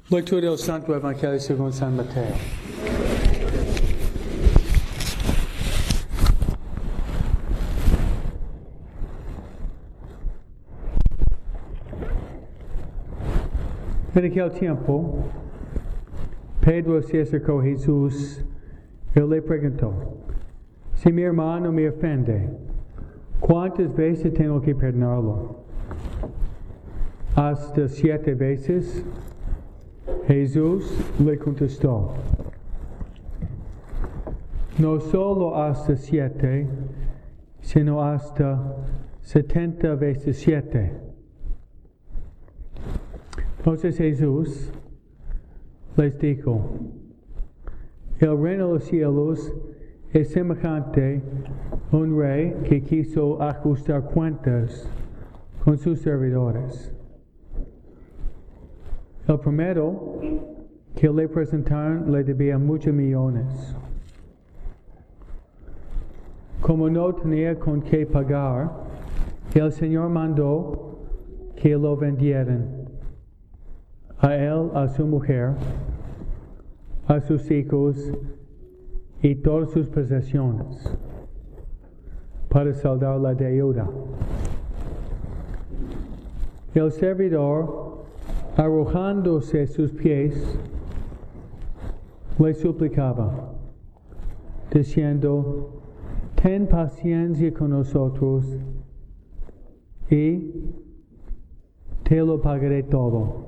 Lectura del Santo Evangelio según San Mateo. En aquel tiempo, Pedro se acercó a Jesús y le preguntó: si mi hermano me ofende, ¿cuántas veces tengo que perdonarlo? ¿Hasta 7 veces? Jesús le contestó: no solo hasta 7, sino hasta 70 veces 7. Entonces Jesús les dijo: el reino de los cielos es semejante a un rey que quiso ajustar cuentas con sus servidores. El primero que le presentaron le debía muchos millones. Como no tenía con qué pagar, el Señor mandó que lo vendieran, a él, a su mujer, a sus hijos y todas sus posesiones, para saldar la deuda. El servidor, arrojándose a sus pies, le suplicaba, diciendo: ten paciencia con nosotros y te lo pagaré todo.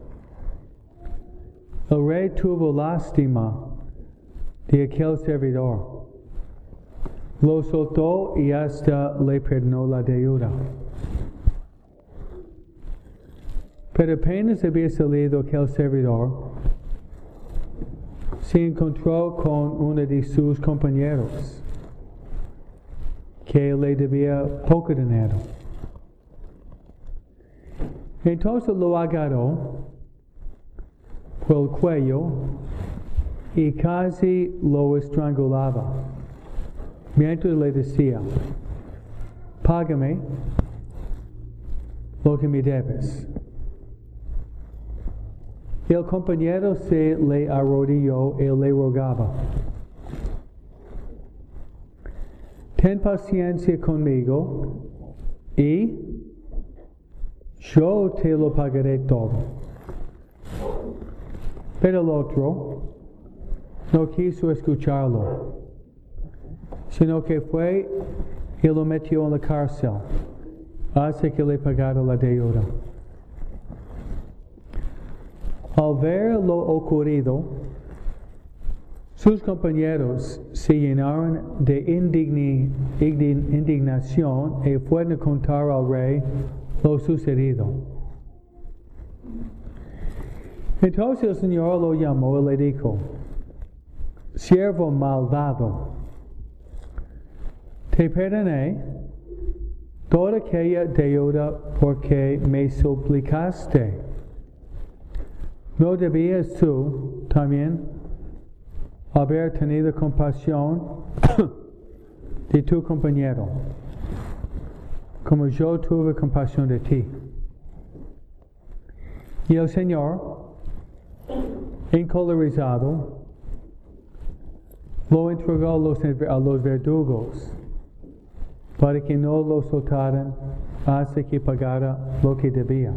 El rey tuvo lástima de aquel servidor, lo soltó y hasta le perdonó la deuda. Pero apenas había salido aquel servidor, se encontró con uno de sus compañeros que le debía poco dinero. Entonces lo agarró por el cuello y casi lo estrangulaba, mientras le decía: págame lo que me debes. El compañero se le arrodilló y le rogaba: ten paciencia conmigo y yo te lo pagaré todo. Pero el otro no quiso escucharlo, sino que fue y lo metió en la cárcel hasta que le pagara la deuda. Al ver lo ocurrido, sus compañeros se llenaron de indignación y fueron a contar al rey lo sucedido. Entonces el Señor lo llamó y le dijo: siervo malvado, te perdoné toda aquella deuda porque me suplicaste. ¿No debías tú también haber tenido compasión de tu compañero, como yo tuve compasión de ti? Y el Señor, encolerizado, lo entregó a los verdugos para que no lo soltaran hasta que pagara lo que debía.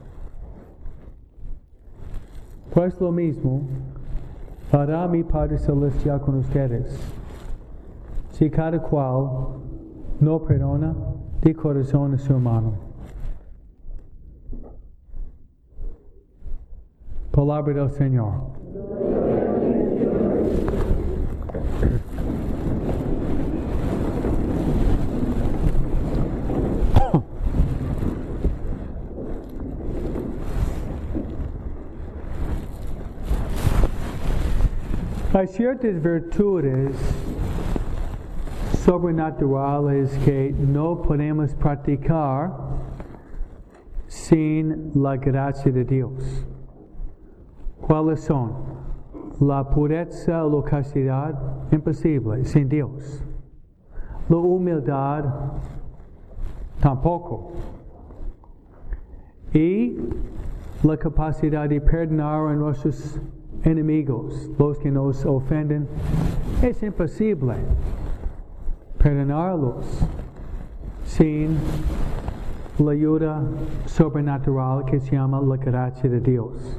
Pues lo mismo hará mi Padre Celestial con ustedes, si cada cual no perdona de corazón a su hermano. Palabra del Señor. Hay ciertas virtudes sobrenaturales que no podemos practicar sin la gracia de Dios. ¿Cuáles son? La pureza o la castidad, imposible, sin Dios. La humildad, tampoco. Y la capacidad de perdonar a nuestros enemigos, los que nos ofenden. Es imposible perdonarlos sin la ayuda sobrenatural que se llama la gracia de Dios.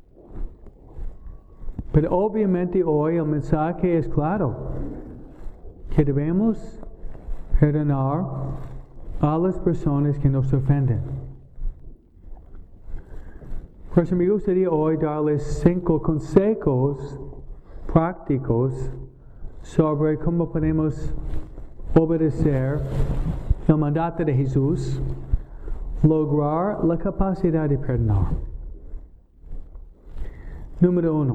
Pero obviamente hoy el mensaje es claro, que debemos perdonar a las personas que nos ofenden. Por eso me gustaría hoy darles 5 consejos prácticos sobre cómo podemos obedecer el mandato de Jesús, lograr la capacidad de perdonar. Número 1.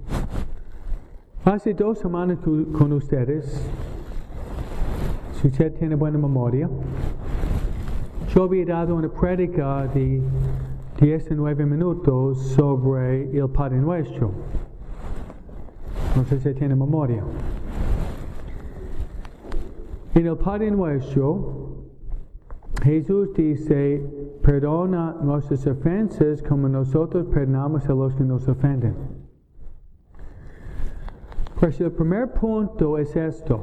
Hace 2 semanas con ustedes, si usted tiene buena memoria, yo había dado una prédica de 19 minutos sobre el Padre Nuestro. No sé si tiene memoria. En el Padre Nuestro, Jesús dice, perdona nuestras ofensas como nosotros perdonamos a los que nos ofenden. Pues el primer punto es esto.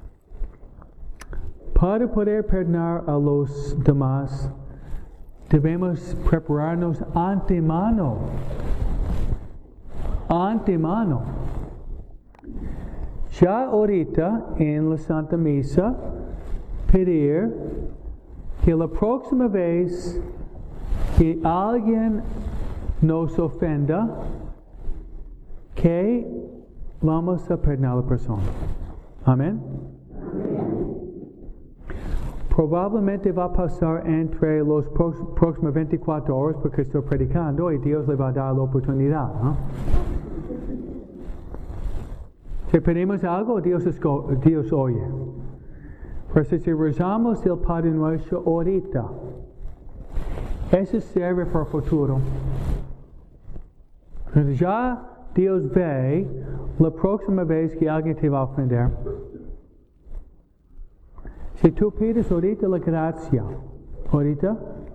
Para poder perdonar a los demás, debemos prepararnos antemano. Ya ahorita en la Santa Misa, pedir que la próxima vez que alguien nos ofenda, que vamos a perdonar a la persona. Amén. Probablemente va a pasar entre los próximos 24 horas porque estoy predicando y Dios le va a dar la oportunidad. Si pedimos algo, Dios oye. Por eso si rezamos el Padre Nuestro ahorita, eso sirve para el futuro. Entonces ya Dios ve la próxima vez que alguien te va a ofender. Si tú pides ahorita la gracia, ahorita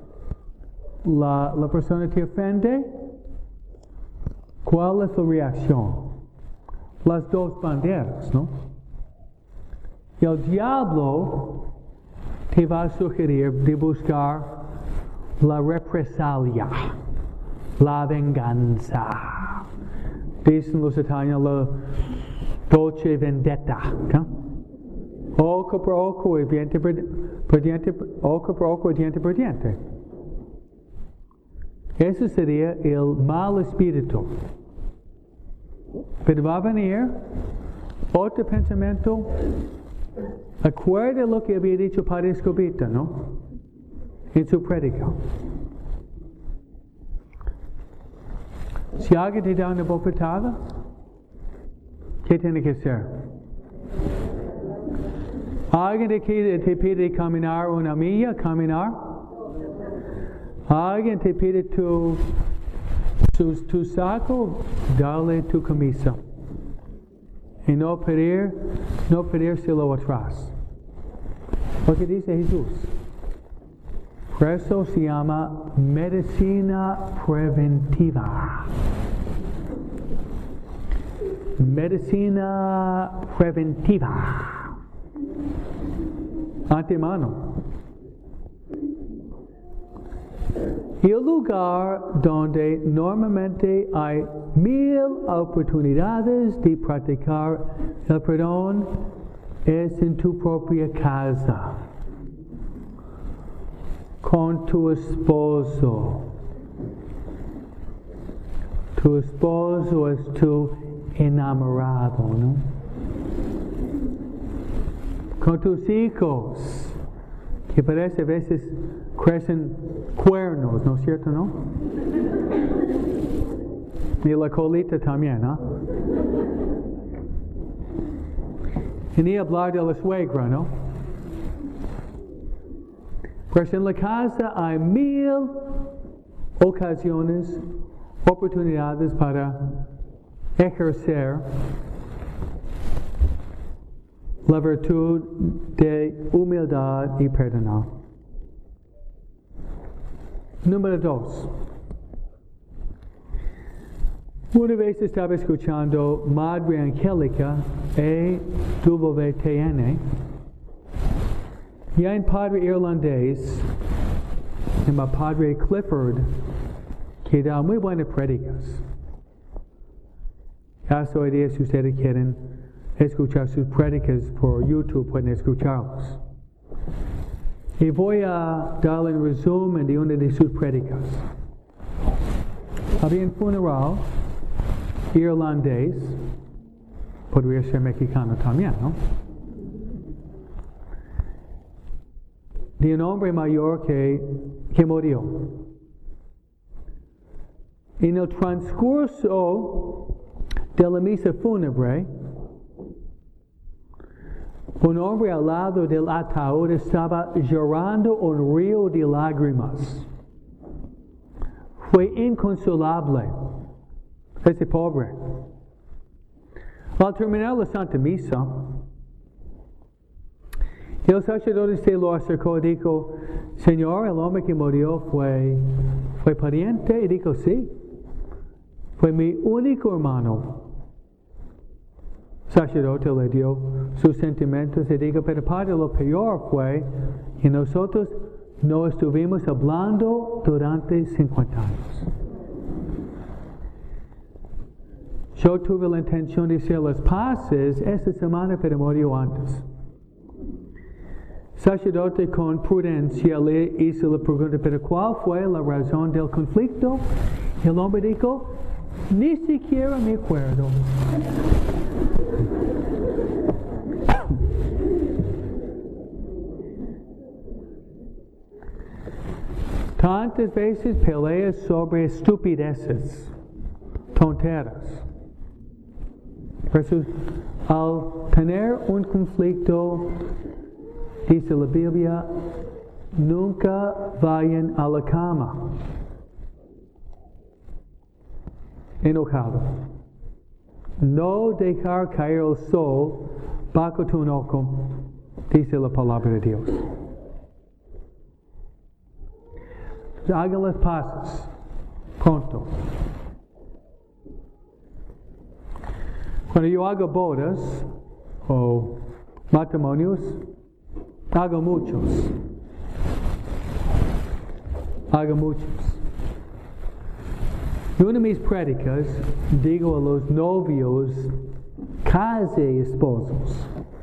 la persona te ofende, ¿cuál es la reacción? Las 2 banderas, ¿no? El diablo te va a sugerir de buscar la represalia, la venganza. Dicen los italianos la dolce vendetta, ¿no? Ojo por ojo y diente por diente, ojo por ojo y diente por diente. Ese sería el mal espíritu. Pero va a venir otro pensamiento. Acuerda lo que había dicho Padre Escobita, ¿no? En su prédica. Si alguien te da una bofetada, ¿qué tiene que hacer? Alguien te pide caminar una milla, caminar. Alguien te pide tu saco, dale tu camisa. Y no pedírselo atrás. Lo que dice Jesús. Por eso se llama medicina preventiva. Medicina preventiva. Antemano. Y el lugar donde normalmente hay 1000 oportunidades de practicar el perdón es en tu propia casa, con tu esposo. Tu esposo es tu enamorado, ¿no? Con tus hijos, que parece a veces crecen cuernos, ¿no es cierto, no? Y la colita también, ¿no? Y ni hablar de la suegra, ¿no? Pues en la casa hay 1000 ocasiones, oportunidades para ejercer la virtud de humildad y perdonar. Número 2. Una vez estaba escuchando Madre Angélica, EWTN, y hay un padre irlandés, se llama Padre Clifford, que da muy buenas prédicas. Hasta hoy día, si ustedes quieren escuchar sus prédicas por YouTube, pueden escucharlos. Y voy a darle un resumen de una de sus prédicas. Había un funeral irlandés, podría ser mexicano también, ¿no? De un hombre mayor que murió. En el transcurso de la misa fúnebre, un hombre al lado del ataúd estaba llorando un río de lágrimas. Fue inconsolable ese pobre. Al terminar la Santa Misa, el sacerdote se lo acercó y dijo: Señor, el hombre que murió fue pariente. Y dijo: sí, fue mi único hermano. El sacerdote le dio sus sentimientos y dijo: pero padre, lo peor fue que nosotros no estuvimos hablando durante 50 años. Yo tuve la intención de hacer las paces esta semana, pero murió antes. Sacerdote con prudencia le hizo la pregunta: ¿pero cuál fue la razón del conflicto? Y el hombre dijo: ni siquiera me acuerdo. Tantas veces peleas sobre estupideces, tonteras. Jesús, al tener un conflicto, dice la Biblia, nunca vayan a la cama enojado. No dejar caer el sol bajo tu ojo, dice la palabra de Dios. Hagan las paces pronto. Cuando yo hago bodas o matrimonios, hago muchos. Y una de mis prédicas, digo a los novios, casi esposos,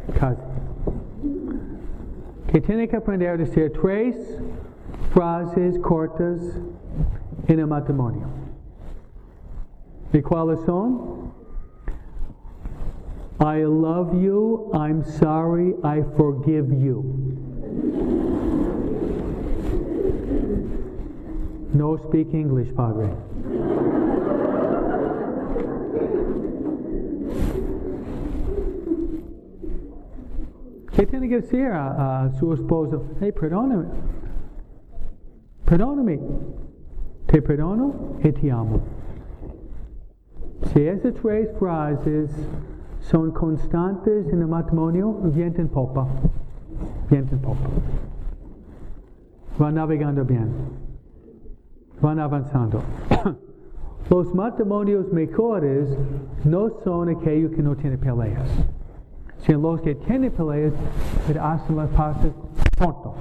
que tienen que aprender a decir 3 frases cortas en el matrimonio. ¿Y cuáles son? I love you, I'm sorry, I forgive you. No speak English, Padre. ¿Qué tiene que decir a su esposo? Hey, perdóname. Perdóname. Te perdono y te amo. Si esas 3 frases son constantes en el matrimonio, viento en popa. Van navegando bien. Van avanzando. Los matrimonios mejores no son aquellos que no tienen peleas, sino los que tienen peleas, pero hacen las paces pronto.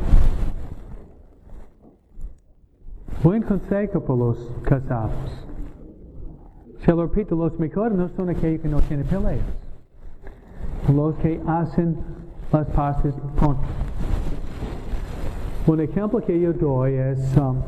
Buen consejo por los casados. Se lo repito, los mejores no son aquellos que no tienen peleas, los que hacen las paces pronto. Un ejemplo que yo doy es,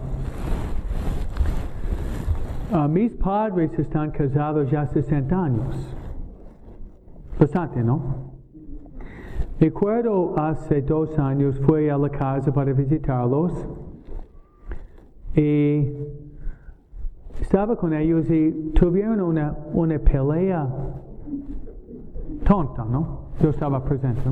mis padres están casados ya 60 años. Bastante, ¿no? Recuerdo hace 2 años fui a la casa para visitarlos y estaba con ellos y tuvieron una pelea tonta, ¿no? Yo estaba presente.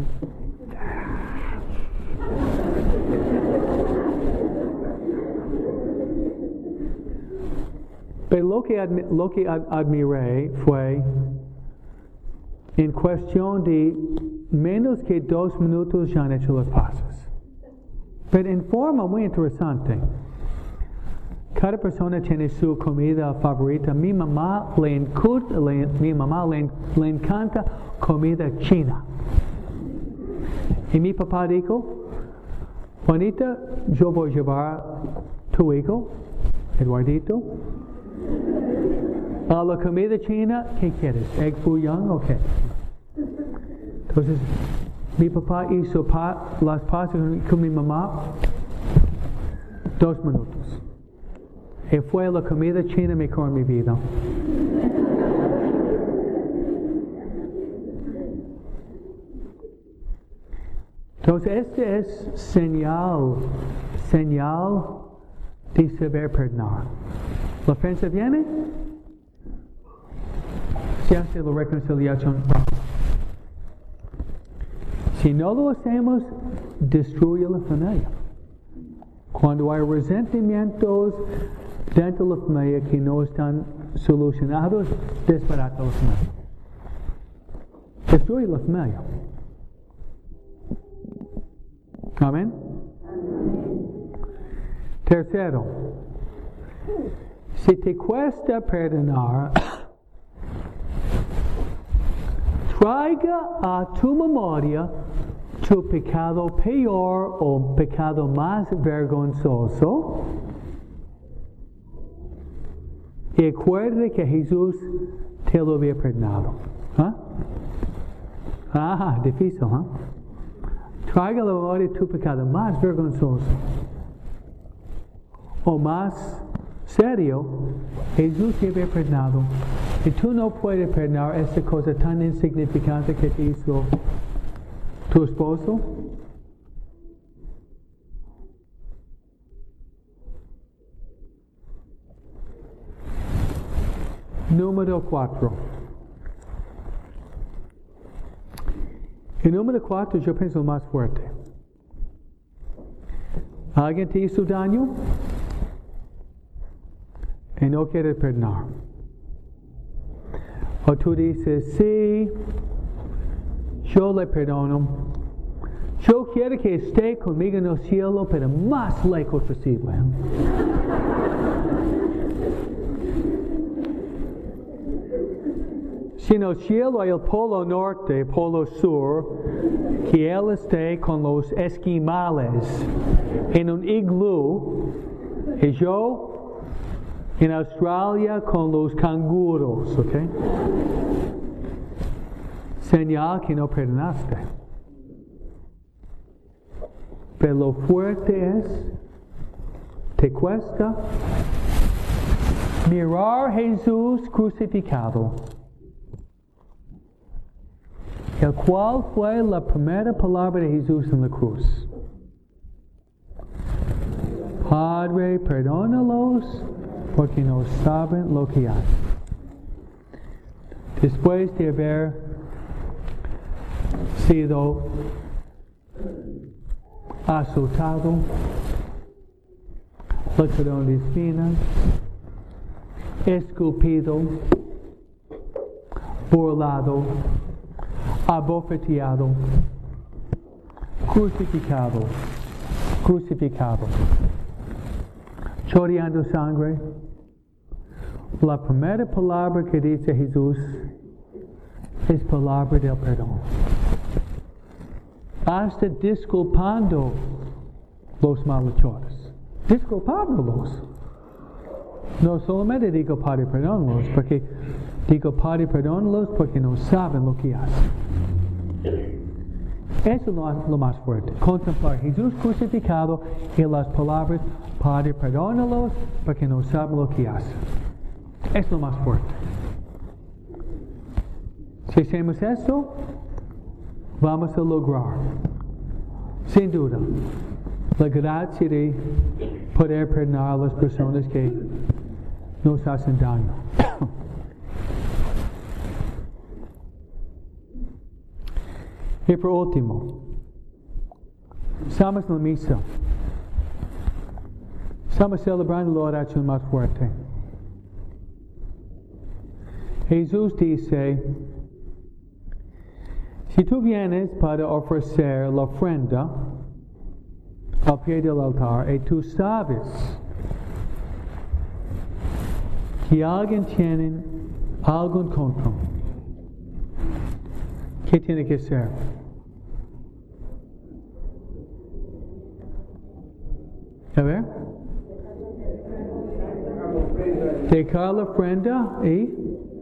Pero lo que admiré fue, en cuestión de menos que 2 minutos ya han hecho las paces. Pero en forma muy interesante. Cada persona tiene su comida favorita. Mi mamá le encanta comida china. Y mi papá dijo, Juanita, yo voy a llevar tu hijo, Eduardito, a la comida china. ¿Qué quieres? ¿Egg foo young? Ok. Entonces, mi papá hizo las pastas con mi mamá 2 minutos. Y fue la comida china mejor en mi vida. Entonces, este es señal de saber perdonar. La ofensa viene, se hace la reconciliación. Si no lo hacemos, destruye la familia. Cuando hay resentimientos dentro de la familia que no están solucionados, desbarata la familia. Destruye la familia. Amén. Tercero, si te cuesta perdonar, traiga a tu memoria tu pecado peor o pecado más vergonzoso y acuerde que Jesús te lo había perdonado. Difícil, Traiga a la memoria tu pecado más vergonzoso o más serio. Jesús te había perdonado y tú no puedes perdonar esta cosa tan insignificante que te hizo tu esposo. Número 4. El número 4 yo pienso más fuerte. Alguien te hizo daño y no quiere perdonar. O tú dices, sí, yo le perdono. Yo quiero que esté conmigo en el cielo, pero más lejos posible. Si en el cielo hay el polo norte, polo sur, que él esté con los esquimales en un iglú, y yo en Australia con los canguros, ¿ok? Señal que no perdonaste. Pero lo fuerte es, te cuesta mirar a Jesús crucificado, el cual fue la primera palabra de Jesús en la cruz. Padre, perdónalos porque no saben lo que hacen. Después de haber sido azotado, la corona de espinas, esculpido, burlado, abofeteado, crucificado, chorreando sangre. La primera palabra que dice Jesús es palabra del perdón. Hasta disculpando los malhechores. Disculpándolos. No solamente digo Padre, perdónalos, porque digo Padre, perdónalos porque no saben lo que hacen. Eso es lo más fuerte. Contemplar a Jesús crucificado y las palabras, Padre, perdónalos porque no saben lo que hacen. Es lo más fuerte. Si hacemos esto, vamos a lograr, sin duda, la gracia de poder perdonar a las personas que nos hacen daño. Y por último, estamos en la misa. Estamos celebrando la oración más fuerte. Jesús dice, si tú vienes para ofrecer la ofrenda al pie del altar y tú sabes Si alguien tiene algo en contra, ¿qué tiene que hacer? A ver. Dejar la ofrenda y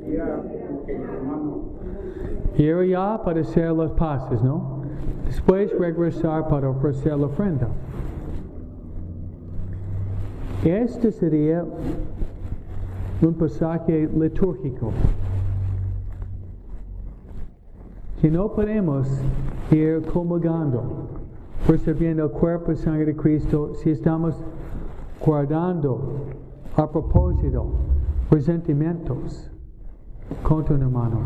ir allá para hacer las paces, ¿no? Después regresar para ofrecer la ofrenda. Este sería un pasaje litúrgico. Que no podemos ir comulgando, recibiendo el cuerpo y sangre de Cristo si estamos guardando a propósito resentimientos contra un hermano.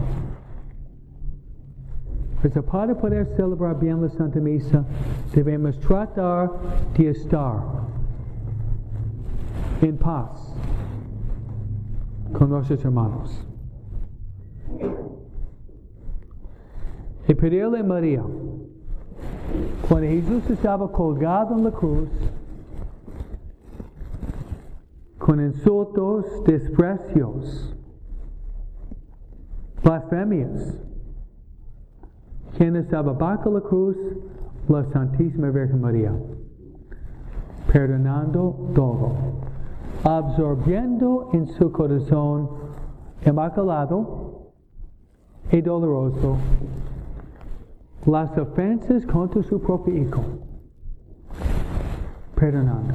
Pues para poder celebrar bien la Santa Misa, debemos tratar de estar en paz con nuestros hermanos. Y pedirle a María, cuando Jesús estaba colgado en la cruz, con insultos, desprecios, blasfemias, quien estaba bajo la cruz, la Santísima Virgen María, perdonando todo, absorbiendo en su corazón inmaculado y doloroso las ofensas contra su propio Hijo, perdonando.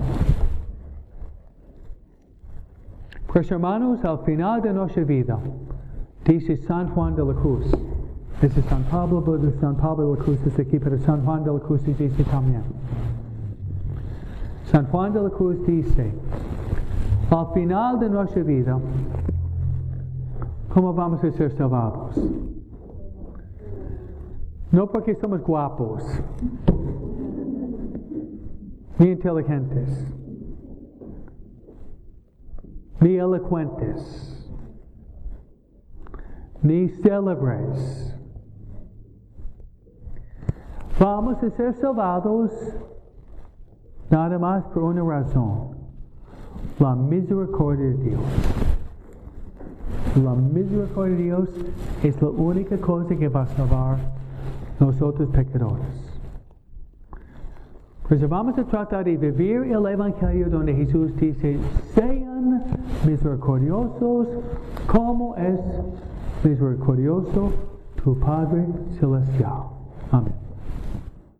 Pues hermanos, al final de nuestra vida, dice San Juan de la Cruz, dice San Pablo de la Cruz, dice aquí, pero San Juan de la Cruz dice también. San Juan de la Cruz dice, al final de nuestra vida, ¿cómo vamos a ser salvados? No porque somos guapos, ni inteligentes, ni elocuentes, ni célebres. Vamos a ser salvados nada más por una razón: la misericordia de Dios. La misericordia de Dios es la única cosa que va a salvar nosotros pecadores. Pues vamos a tratar de vivir el Evangelio donde Jesús dice: sean misericordiosos como es misericordioso tu Padre Celestial. Amén.